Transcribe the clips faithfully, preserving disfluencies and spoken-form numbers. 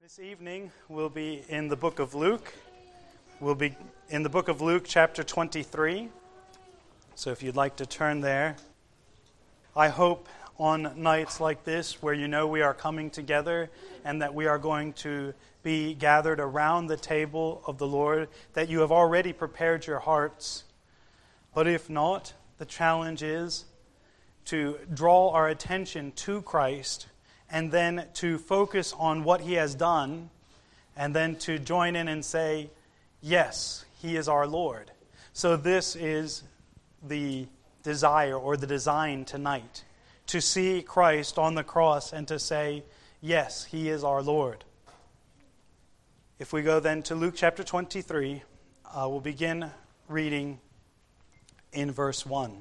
This evening we'll be in the book of Luke. We'll be in the book of Luke chapter twenty-three. So if you'd like to turn there. I hope on nights like this where you know we are coming together and that we are going to be gathered around the table of the Lord, that you have already prepared your hearts. But if not, the challenge is to draw our attention to Christ and then to focus on what He has done, and then to join in and say, yes, He is our Lord. So this is the desire or the design tonight, to see Christ on the cross and to say, yes, He is our Lord. If we go then to Luke chapter twenty-three, uh, we'll begin reading in verse one.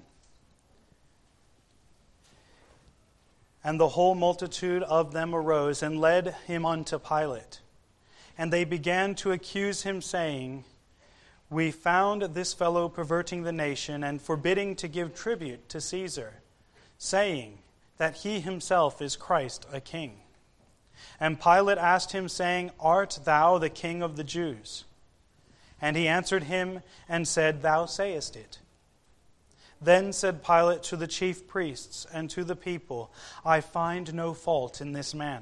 And the whole multitude of them arose and led him unto Pilate. And they began to accuse him, saying, We found this fellow perverting the nation and forbidding to give tribute to Caesar, saying that he himself is Christ a king. And Pilate asked him, saying, Art thou the king of the Jews? And he answered him and said, Thou sayest it. Then said Pilate to the chief priests and to the people, I find no fault in this man.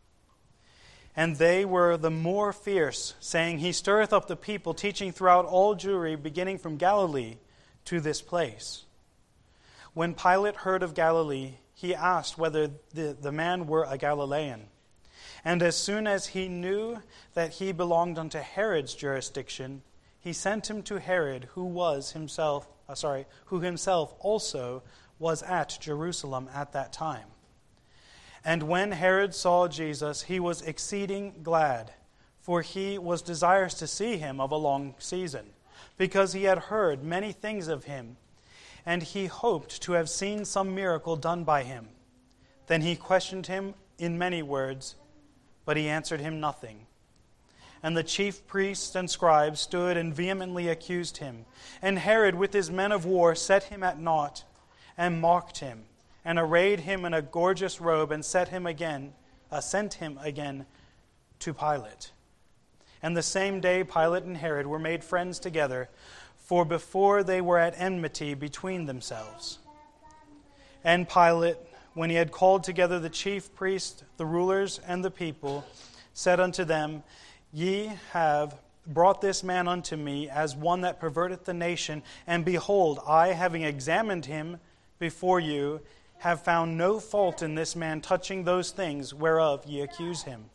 And they were the more fierce, saying, He stirreth up the people, teaching throughout all Jewry, beginning from Galilee to this place. When Pilate heard of Galilee, he asked whether the, the man were a Galilean. And as soon as he knew that he belonged unto Herod's jurisdiction, he sent him to Herod, who was himself Uh, sorry, who himself also was at Jerusalem at that time. And when Herod saw Jesus, he was exceeding glad, for he was desirous to see him of a long season, because he had heard many things of him, and he hoped to have seen some miracle done by him. Then he questioned him in many words, but he answered him nothing. And the chief priests and scribes stood and vehemently accused him. And Herod with his men of war set him at naught, and mocked him, and arrayed him in a gorgeous robe, and set him again, uh, sent him again to Pilate. And the same day Pilate and Herod were made friends together, for before they were at enmity between themselves. And Pilate, when he had called together the chief priests, the rulers, and the people, said unto them, Ye have brought this man unto me as one that perverteth the nation, and behold, I, having examined him before you, have found no fault in this man touching those things whereof ye accuse him.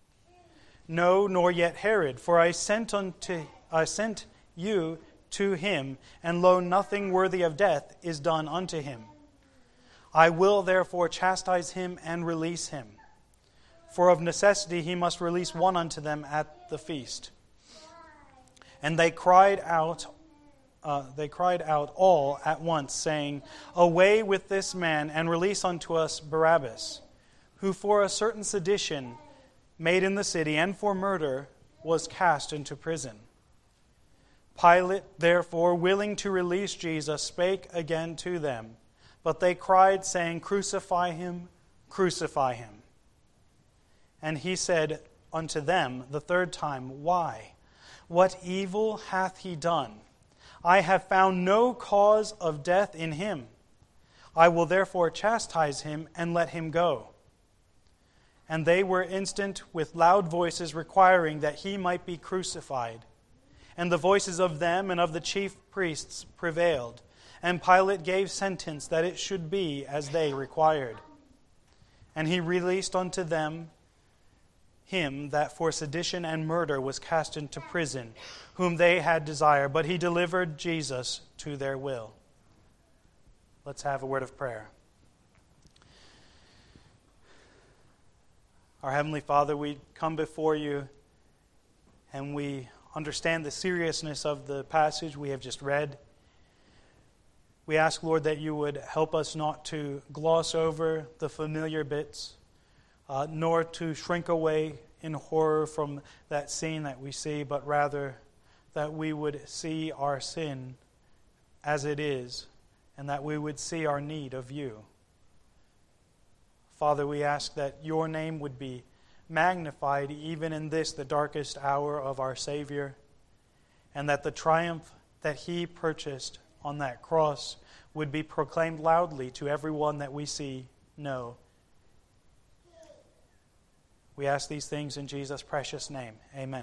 No, nor yet Herod, for I sent unto I sent you to him, and lo, nothing worthy of death is done unto him. I will therefore chastise him and release him. For of necessity he must release one unto them at the feast. And they cried out, uh, they cried out all at once, saying, Away with this man, and release unto us Barabbas, who for a certain sedition made in the city, and for murder, was cast into prison. Pilate, therefore, willing to release Jesus, spake again to them. But they cried, saying, Crucify him, crucify him. And he said unto them the third time, Why? What evil hath he done? I have found no cause of death in him. I will therefore chastise him and let him go. And they were instant with loud voices requiring that he might be crucified. And the voices of them and of the chief priests prevailed. And Pilate gave sentence that it should be as they required. And he released unto them him that for sedition and murder was cast into prison, whom they had desire, but he delivered Jesus to their will. Let's have a word of prayer. Our Heavenly Father, we come before you and we understand the seriousness of the passage we have just read. We ask, Lord, that you would help us not to gloss over the familiar bits, Uh, nor to shrink away in horror from that scene that we see, but rather that we would see our sin as it is, and that we would see our need of you. Father, we ask that your name would be magnified even in this, the darkest hour of our Savior, and that the triumph that He purchased on that cross would be proclaimed loudly to everyone that we see, know. We ask these things in Jesus' precious name. Amen.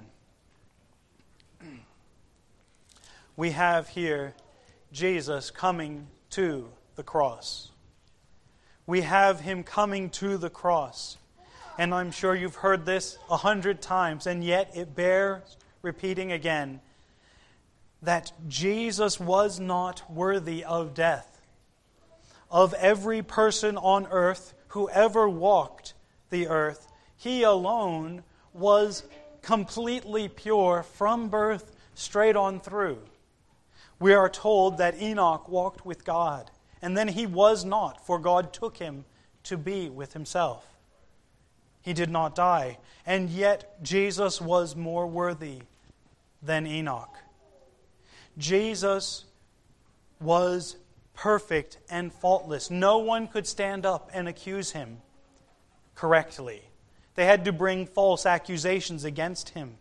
We have here Jesus coming to the cross. We have Him coming to the cross. And I'm sure you've heard this a hundred times, and yet it bears repeating again, that Jesus was not worthy of death. Of every person on earth who ever walked the earth, He alone was completely pure from birth straight on through. We are told that Enoch walked with God, and then he was not, for God took him to be with Himself. He did not die, and yet Jesus was more worthy than Enoch. Jesus was perfect and faultless. No one could stand up and accuse Him correctly. They had to bring false accusations against Him.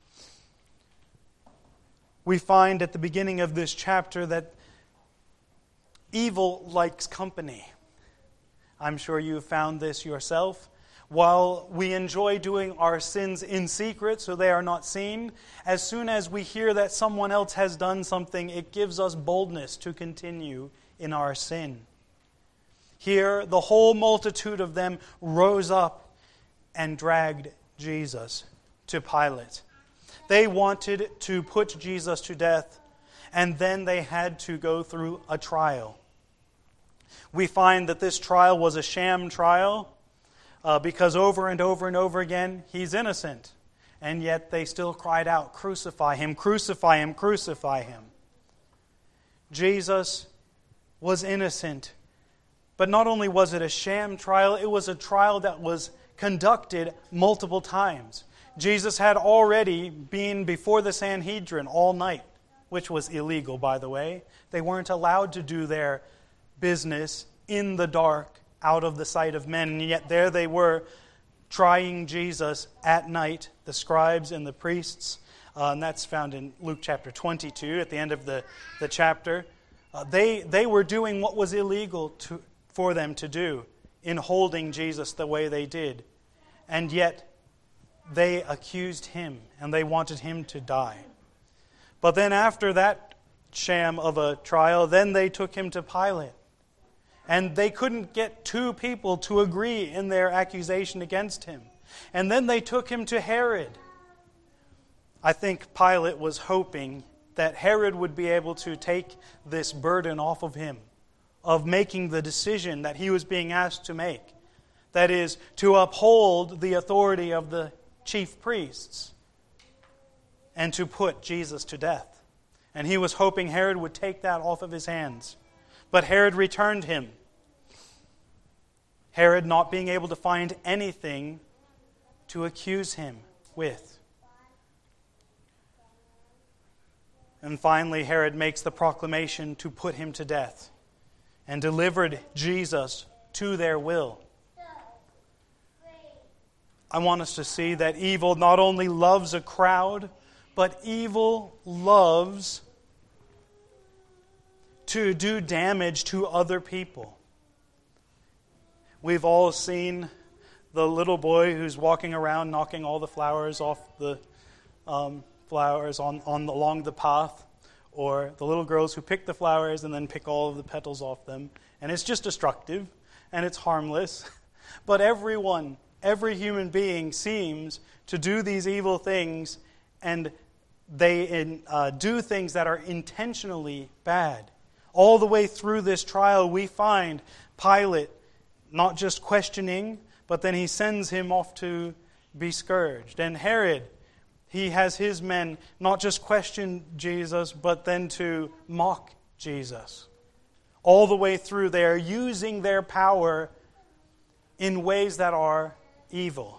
We find at the beginning of this chapter that evil likes company. I'm sure you have found this yourself. While we enjoy doing our sins in secret so they are not seen, as soon as we hear that someone else has done something, it gives us boldness to continue in our sin. Here, the whole multitude of them rose up and dragged Jesus to Pilate. They wanted to put Jesus to death, and then they had to go through a trial. We find that this trial was a sham trial uh, because over and over and over again, He's innocent. And yet they still cried out, "Crucify Him, crucify Him, crucify Him." Jesus was innocent. But not only was it a sham trial, it was a trial that was conducted multiple times. Jesus had already been before the Sanhedrin all night, which was illegal, by the way. They weren't allowed to do their business in the dark, out of the sight of men. And yet there they were, trying Jesus at night, the scribes and the priests. Uh, and that's found in Luke chapter twenty-two, at the end of the, the chapter. Uh, they, they were doing what was illegal to, for them to do in holding Jesus the way they did. And yet they accused Him, and they wanted Him to die. But then after that sham of a trial, then they took Him to Pilate. And they couldn't get two people to agree in their accusation against Him. And then they took Him to Herod. I think Pilate was hoping that Herod would be able to take this burden off of him, of making the decision that he was being asked to make. That is, to uphold the authority of the chief priests and to put Jesus to death. And he was hoping Herod would take that off of his hands. But Herod returned him. Herod not being able to find anything to accuse him with. And finally, Herod makes the proclamation to put him to death and delivered Jesus to their will. I want us to see that evil not only loves a crowd, but evil loves to do damage to other people. We've all seen the little boy who's walking around knocking all the flowers off the um, flowers on, on along the path, or the little girls who pick the flowers and then pick all of the petals off them. And it's just destructive, and it's harmless. But everyone, every human being seems to do these evil things, and they in, uh, do things that are intentionally bad. All the way through this trial, we find Pilate not just questioning, but then he sends him off to be scourged. And Herod, he has his men not just question Jesus, but then to mock Jesus. All the way through, they are using their power in ways that are evil.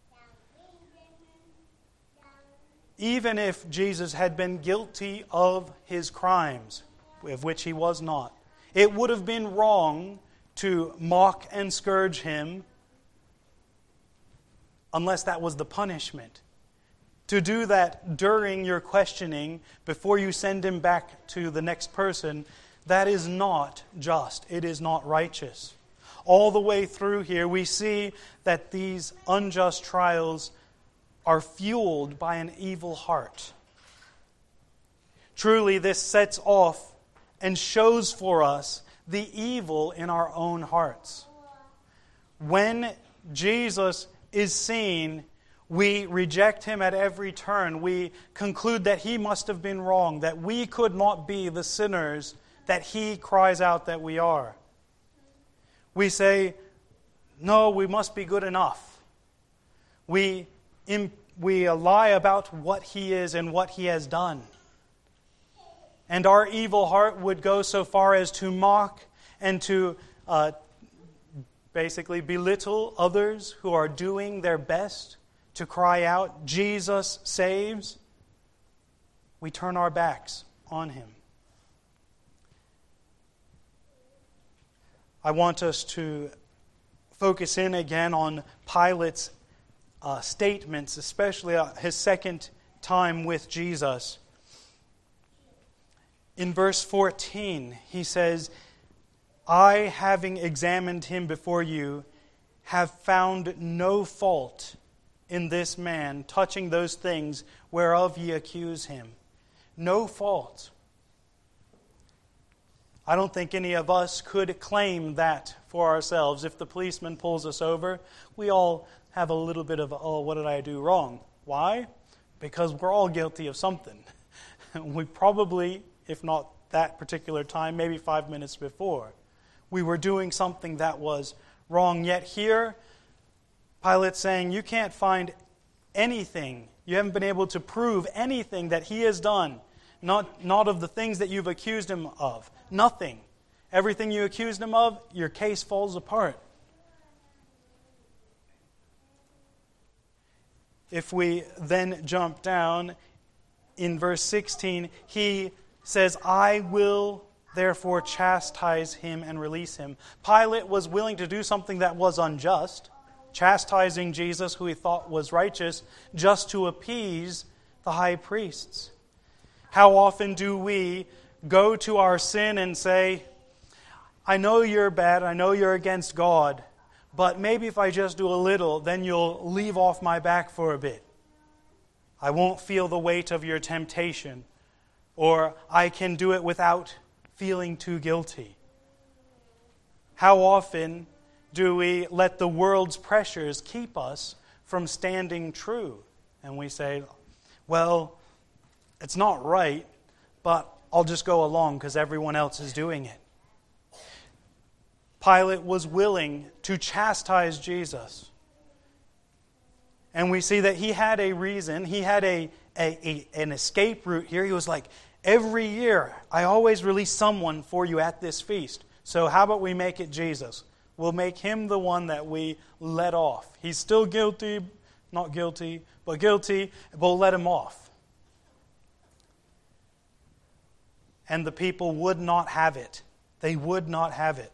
Even if Jesus had been guilty of his crimes, of which he was not, it would have been wrong to mock and scourge him unless that was the punishment. To do that during your questioning, before you send him back to the next person, that is not just. It is not righteous. All the way through here, we see that these unjust trials are fueled by an evil heart. Truly, this sets off and shows for us the evil in our own hearts. When Jesus is seen, we reject him at every turn. We conclude that he must have been wrong, that we could not be the sinners that he cries out that we are. We say, no, we must be good enough. We, we lie about what he is and what he has done. And our evil heart would go so far as to mock and to uh, basically belittle others who are doing their best to cry out, Jesus saves. We turn our backs on him. I want us to focus in again on Pilate's uh, statements, especially uh, his second time with Jesus. In verse fourteen, he says, I, having examined him before you, have found no fault in this man touching those things whereof ye accuse him. No fault. I don't think any of us could claim that for ourselves. If the policeman pulls us over, we all have a little bit of, oh, what did I do wrong? Why? Because we're all guilty of something. We probably, if not that particular time, maybe five minutes before, we were doing something that was wrong. Yet here, Pilate's saying, you can't find anything. You haven't been able to prove anything that he has done. Not, not of the things that you've accused him of. Nothing. Everything you accused him of, your case falls apart. If we then jump down in verse sixteen, he says, I will therefore chastise him and release him. Pilate was willing to do something that was unjust, chastising Jesus, who he thought was righteous, just to appease the high priests. How often do we go to our sin and say, I know you're bad, I know you're against God, but maybe if I just do a little, then you'll leave off my back for a bit. I won't feel the weight of your temptation, or I can do it without feeling too guilty. How often do we let the world's pressures keep us from standing true? And we say, well, it's not right, but I'll just go along because everyone else is doing it. Pilate was willing to chastise Jesus. And we see that he had a reason. He had a, a, a an escape route here. He was like, every year I always release someone for you at this feast. So how about we make it Jesus? We'll make him the one that we let off. He's still guilty, not guilty, but guilty, but we'll let him off. And the people would not have it. They would not have it.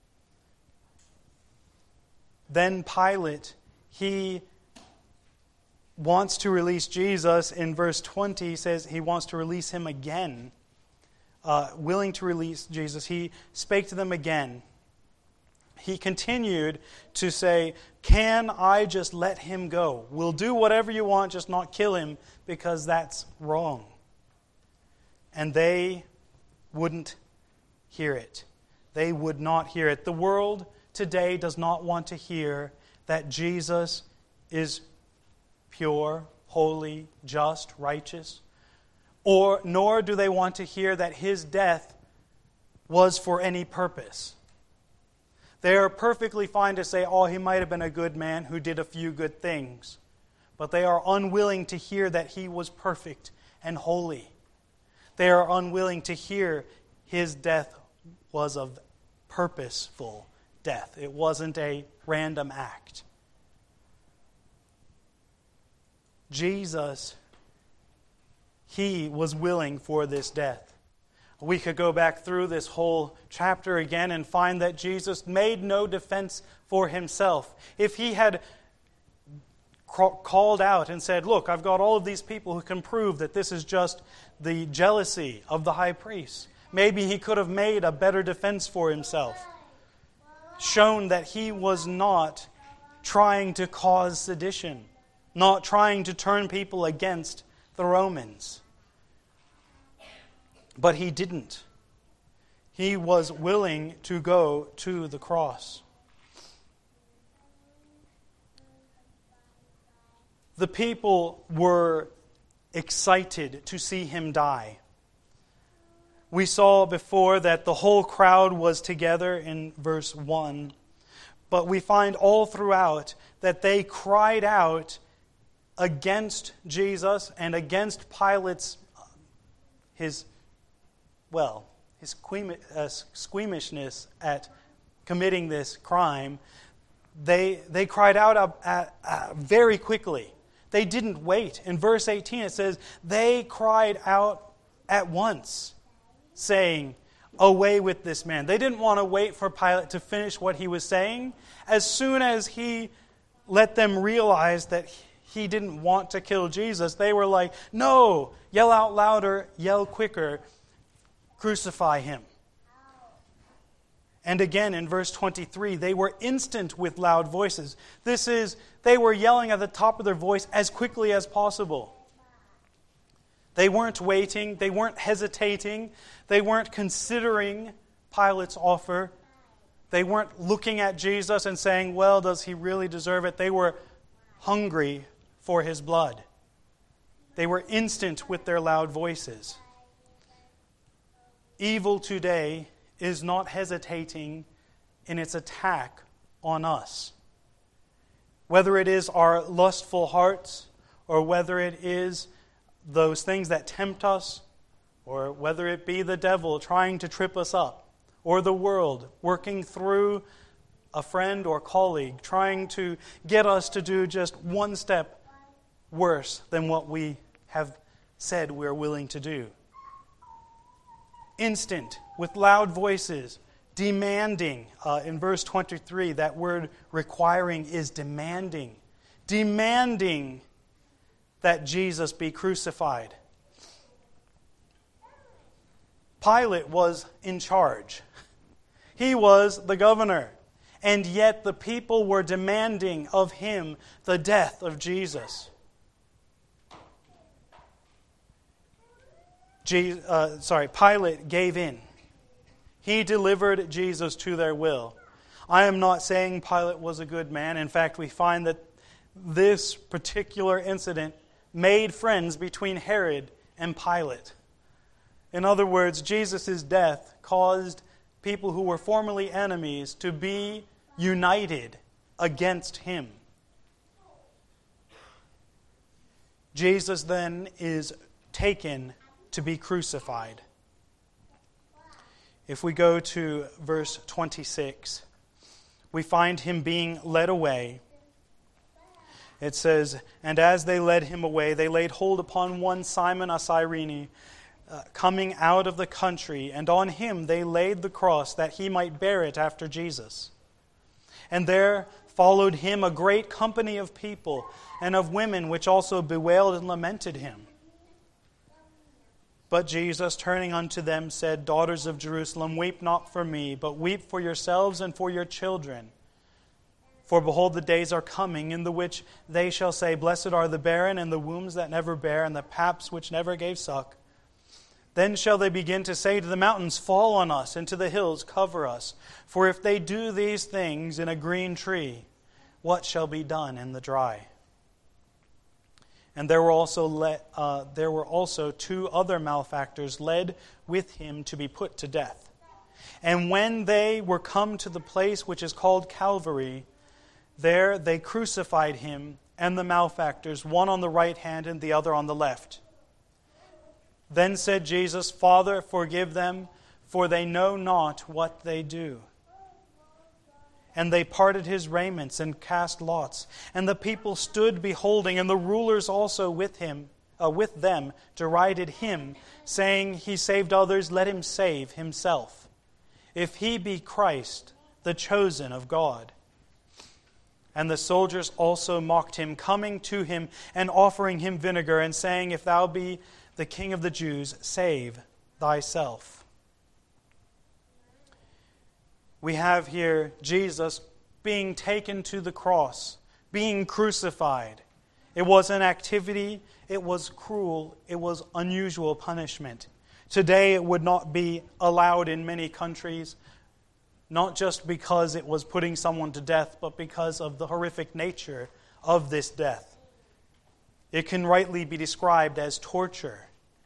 Then Pilate, he wants to release Jesus. In verse twenty, he says he wants to release him again. Uh, willing to release Jesus. He spake to them again. He continued to say, can I just let him go? We'll do whatever you want, just not kill him, because that's wrong. And they wouldn't hear it. They would not hear it. The world today does not want to hear that Jesus is pure, holy, just, righteous, or nor do they want to hear that his death was for any purpose. They are perfectly fine to say, oh, he might have been a good man who did a few good things, but they are unwilling to hear that he was perfect and holy. They are unwilling to hear his death was a purposeful death. It wasn't a random act. Jesus, he was willing for this death. We could go back through this whole chapter again and find that Jesus made no defense for himself. If he had called out and said, look, I've got all of these people who can prove that this is just the jealousy of the high priest. Maybe he could have made a better defense for himself, shown that he was not trying to cause sedition, not trying to turn people against the Romans. But he didn't. He was willing to go to the cross. The people were excited to see him die. We saw before that the whole crowd was together in verse one. But we find all throughout that they cried out against Jesus and against Pilate's, his, well, his squeamishness at committing this crime. They, they cried out uh, uh, uh, very quickly. They didn't wait. In verse eighteen it says, they cried out at once, saying, away with this man. They didn't want to wait for Pilate to finish what he was saying. As soon as he let them realize that he didn't want to kill Jesus, they were like, no, yell out louder, yell quicker, crucify him. And again in verse twenty-three, they were instant with loud voices. This is, they were yelling at the top of their voice as quickly as possible. They weren't waiting. They weren't hesitating. They weren't considering Pilate's offer. They weren't looking at Jesus and saying, well, does he really deserve it? They were hungry for his blood. They were instant with their loud voices. Evil today is not hesitating in its attack on us. Whether it is our lustful hearts, or whether it is those things that tempt us, or whether it be the devil trying to trip us up, or the world working through a friend or colleague trying to get us to do just one step worse than what we have said we're willing to do. Instant, with loud voices, demanding. Uh, in verse twenty-three, that word requiring is demanding. Demanding that Jesus be crucified. Pilate was in charge. He was the governor. And yet the people were demanding of him the death of Jesus. Je- uh, sorry, Pilate gave in. He delivered Jesus to their will. I am not saying Pilate was a good man. In fact, we find that this particular incident made friends between Herod and Pilate. In other words, Jesus' death caused people who were formerly enemies to be united against him. Jesus then is taken to be crucified. If we go to verse twenty-six, we find him being led away. It says, and as they led him away, they laid hold upon one Simon a Cyrene, uh, coming out of the country, and on him they laid the cross, that he might bear it after Jesus. And there followed him a great company of people, and of women, which also bewailed and lamented him. But Jesus, turning unto them, said, daughters of Jerusalem, weep not for me, but weep for yourselves and for your children. For behold, the days are coming, in the which they shall say, blessed are the barren, and the wombs that never bare, and the paps which never gave suck. Then shall they begin to say to the mountains, fall on us, and to the hills, cover us. For if they do these things in a green tree, what shall be done in the dry? And there were also le- uh, there were also two other malefactors led with him to be put to death. And when they were come to the place which is called Calvary, there they crucified him and the malefactors, one on the right hand and the other on the left. Then said Jesus, Father, forgive them, for they know not what they do. And they parted his raiments and cast lots. And the people stood beholding, and the rulers also with him, uh, with them, derided him, saying, he saved others, let him save himself, if he be Christ, the chosen of God. And the soldiers also mocked him, coming to him and offering him vinegar, and saying, If thou be the King of the Jews, save thyself. We have here Jesus being taken to the cross, being crucified. It was an activity, it was cruel, it was unusual punishment. Today it would not be allowed in many countries, not just because it was putting someone to death, but because of the horrific nature of this death. It can rightly be described as torture.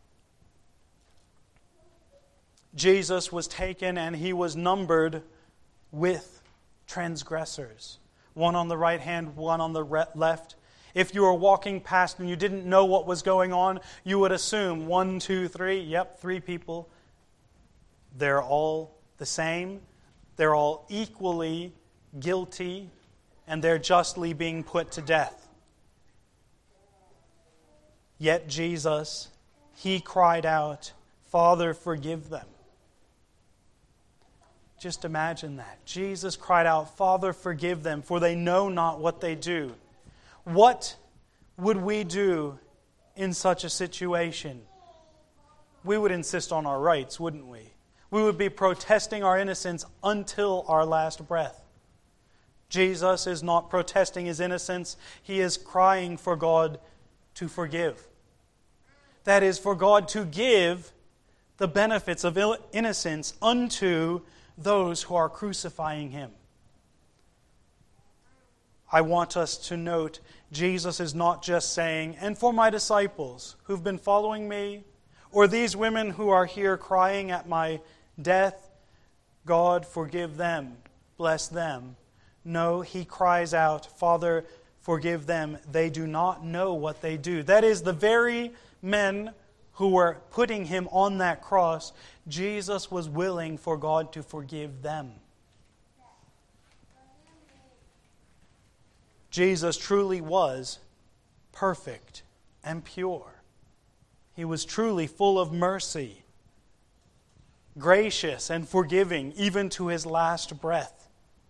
Jesus was taken and he was numbered with transgressors. One on the right hand, one on the re- left. If you were walking past and you didn't know what was going on, you would assume one, two, three, yep, three people. They're all the same. They're all equally guilty, and they're justly being put to death. Yet Jesus, he cried out, Father, forgive them. Just imagine that. Jesus cried out, Father, forgive them, for they know not what they do. What would we do in such a situation? We would insist on our rights, wouldn't we? We would be protesting our innocence until our last breath. Jesus is not protesting his innocence. He is crying for God to forgive. That is, for God to give the benefits of innocence unto those who are crucifying him. I want us to note Jesus is not just saying, and for my disciples who've been following me, or these women who are here crying at my death, God, forgive them, bless them. No, he cries out, Father, forgive them. They do not know what they do. That is, the very men who were putting him on that cross, Jesus was willing for God to forgive them. Jesus truly was perfect and pure. He was truly full of mercy, gracious and forgiving, even to his last breath.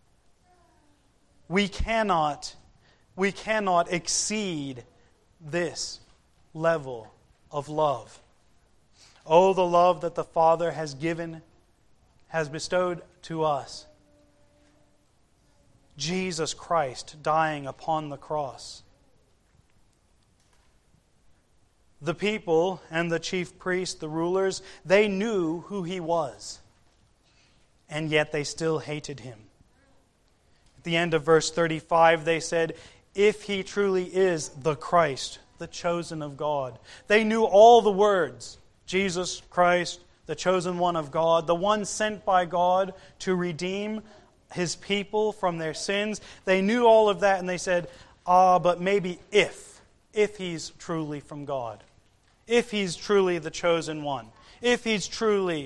We cannot, we cannot exceed this level of love. Oh, the love that the Father has given, has bestowed to us. Jesus Christ dying upon the cross. The people and the chief priests, the rulers, they knew who he was, and yet they still hated him. At the end of verse thirty-five, they said, if he truly is the Christ, the chosen of God. They knew all the words. Jesus Christ, the chosen one of God, the one sent by God to redeem his people from their sins. They knew all of that, and they said, ah, but maybe if, if he's truly from God, if he's truly the chosen one, if he's truly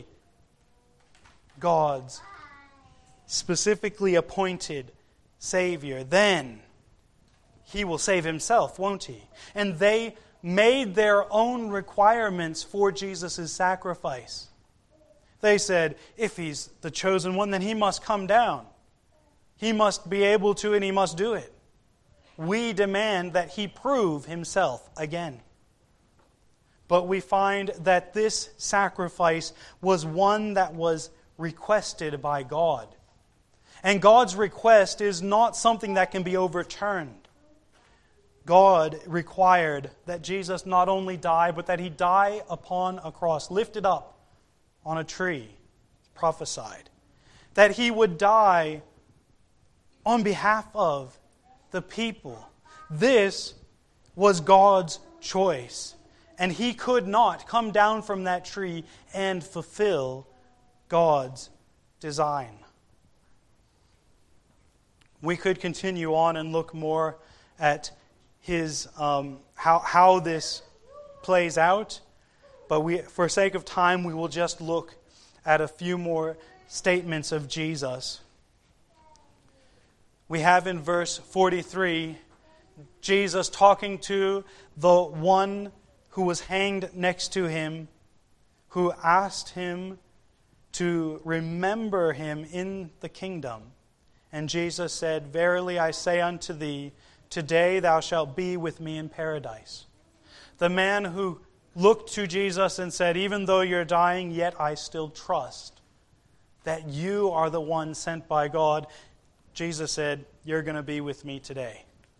God's specifically appointed Savior, then he will save himself, won't he? And they made their own requirements for Jesus' sacrifice. They said, if he's the chosen one, then he must come down. He must be able to, and he must do it. We demand that he prove himself again. But we find that this sacrifice was one that was requested by God. And God's request is not something that can be overturned. God required that Jesus not only die, but that he die upon a cross, lifted up on a tree, prophesied. That he would die on behalf of the people. This was God's choice. And he could not come down from that tree and fulfill God's design. We could continue on and look more at his um, how how this plays out, but we, for sake of time, we will just look at a few more statements of Jesus. We have in verse forty-three, Jesus talking to the one who was hanged next to him, who asked him to remember him in the kingdom. And Jesus said, Verily I say unto thee, today thou shalt be with me in paradise. The man who looked to Jesus and said, even though you're dying, yet I still trust that you are the one sent by God. Jesus said, you're going to be with me today.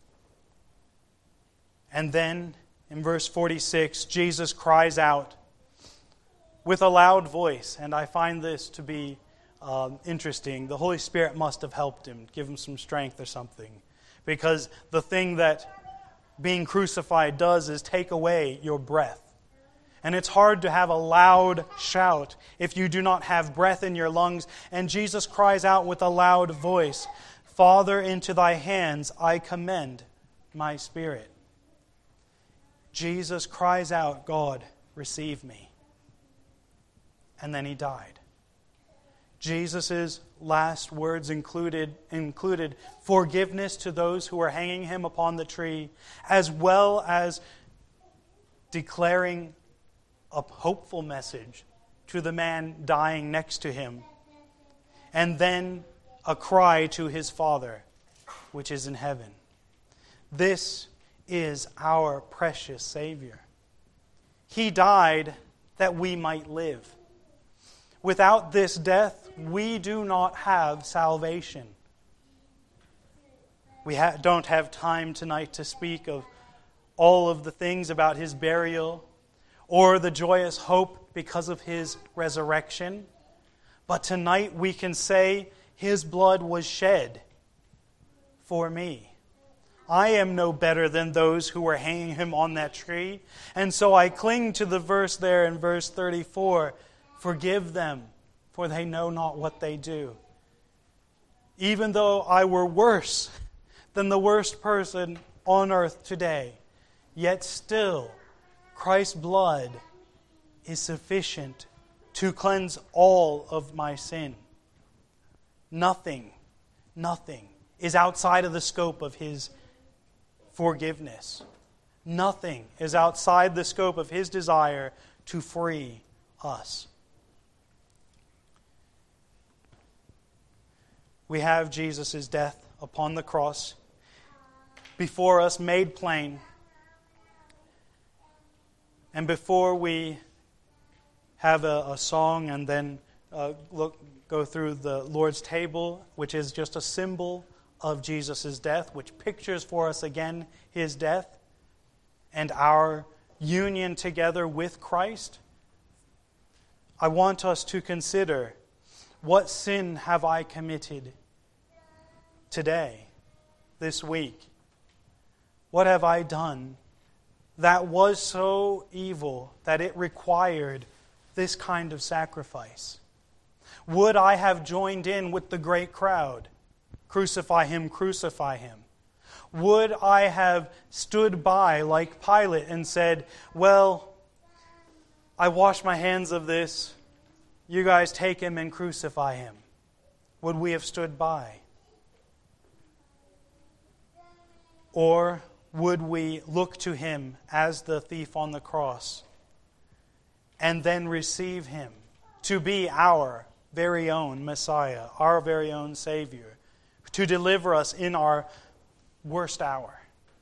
And then in verse forty-six, Jesus cries out with a loud voice. And I find this to be um, interesting. The Holy Spirit must have helped him, give him some strength or something. Because the thing that being crucified does is take away your breath. And it's hard to have a loud shout if you do not have breath in your lungs. And Jesus cries out with a loud voice, Father, into thy hands I commend my spirit. Jesus cries out, God, receive me. And then he died. Jesus' last words included, included forgiveness to those who were hanging him upon the tree, as well as declaring a hopeful message to the man dying next to him, and then a cry to his Father, which is in heaven. This is our precious Savior. He died that we might live. Without this death, we do not have salvation. We ha- don't have time tonight to speak of all of the things about his burial or the joyous hope because of his resurrection. But tonight we can say his blood was shed for me. I am no better than those who were hanging him on that tree. And so I cling to the verse there in verse thirty-four. Forgive them, for they know not what they do. Even though I were worse than the worst person on earth today, yet still Christ's blood is sufficient to cleanse all of my sin. Nothing, nothing is outside of the scope of his forgiveness. Nothing is outside the scope of his desire to free us. We have Jesus' death upon the cross before us, made plain. And before we have a, a song and then uh, look, go through the Lord's table, which is just a symbol of Jesus' death, which pictures for us again his death and our union together with Christ, I want us to consider, what sin have I committed today, this week? What have I done that was so evil that it required this kind of sacrifice? Would I have joined in with the great crowd? Crucify him, crucify him. Would I have stood by like Pilate and said, well, I wash my hands of this. You guys take him and crucify him. Would we have stood by? Or would we look to him as the thief on the cross and then receive him to be our very own Messiah, our very own Savior, to deliver us in our worst hour?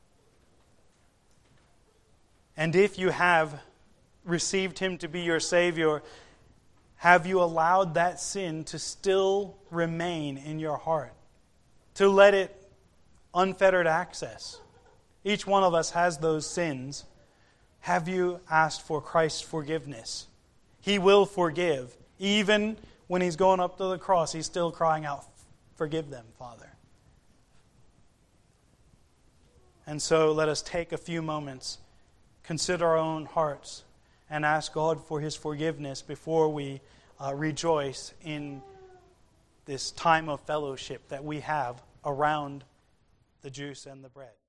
And if you have received him to be your Savior, have you allowed that sin to still remain in your heart? To let it unfettered access? Each one of us has those sins. Have you asked for Christ's forgiveness? He will forgive. Even when he's going up to the cross, he's still crying out, forgive them, Father. And so let us take a few moments, consider our own hearts, and ask God for his forgiveness before we uh, rejoice in this time of fellowship that we have around the juice and the bread.